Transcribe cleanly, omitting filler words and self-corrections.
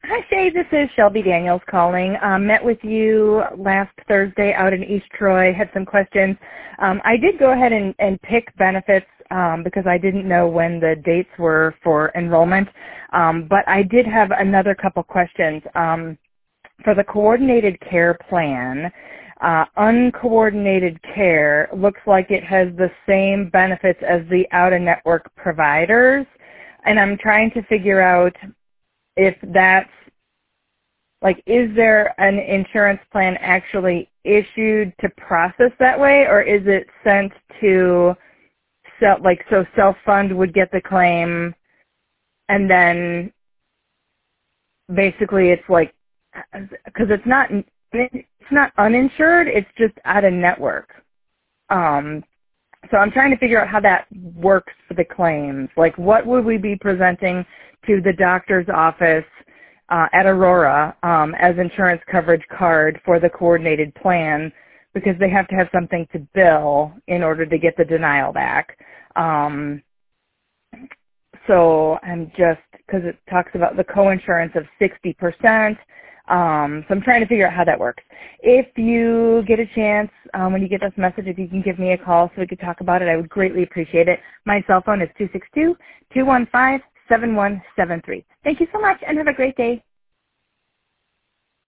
Hi, Shay. This is Shelby Daniels calling. Met with you last Thursday out in East Troy, had some questions. I did go ahead and pick benefits because I didn't know when the dates were for enrollment, but I did have another couple questions. For the coordinated care plan, uncoordinated care looks like it has the same benefits as the out-of-network providers, and I'm trying to figure out if that's, like, is there an insurance plan actually issued to process that way, or is it sent to, so self-fund would get the claim, and then basically it's like, because it's not uninsured, it's just out-of-network. So I'm trying to figure out how that works for the claims. Like, what would we be presenting to the doctor's office at Aurora as insurance coverage card for the coordinated plan, because they have to have something to bill in order to get the denial back. So I'm just, because it talks about the coinsurance of 60%, so I'm trying to figure out how that works. If you get a chance, when you get this message, if you can give me a call so we could talk about it, I would greatly appreciate it. My cell phone is 262-215-7173. Thank you so much, and have a great day.